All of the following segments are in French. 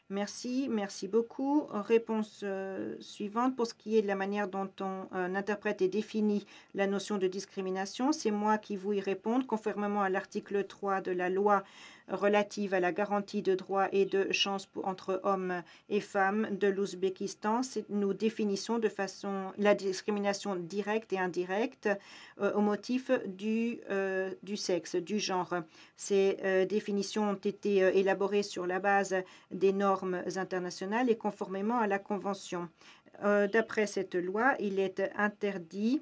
Merci beaucoup. Réponse suivante. Pour ce qui est de la manière dont on interprète et définit la notion de discrimination, c'est moi qui vous y répondre. Conformément à l'article 3 de la loi relative à la garantie de droits et de chances entre hommes et femmes de l'Ouzbékistan, nous définissons de façon la discrimination directe et indirecte au motif du sexe, du genre. Ces définitions ont été élaborées sur la base des normes internationales et conformément à la Convention. D'après cette loi, il est interdit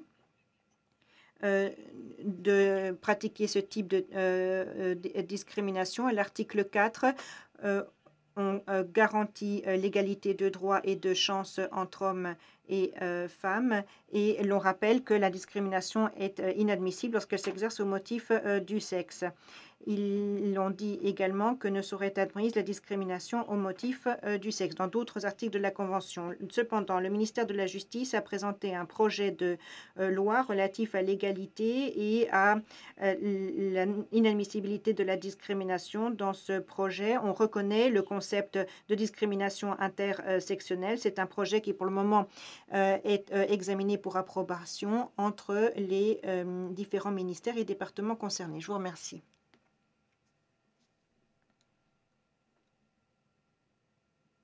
de pratiquer ce type de discrimination. À l'article 4, on garantit l'égalité de droits et de chances entre hommes et femmes, et l'on rappelle que la discrimination est inadmissible lorsqu'elle s'exerce au motif du sexe. Ils ont dit également que ne saurait être admise la discrimination au motif du sexe dans d'autres articles de la Convention. Cependant, le ministère de la Justice a présenté un projet de loi relatif à l'égalité et à l'inadmissibilité de la discrimination. Dans ce projet, on reconnaît le concept de discrimination intersectionnelle. C'est un projet qui, pour le moment, est examiné pour approbation entre les différents ministères et départements concernés. Je vous remercie.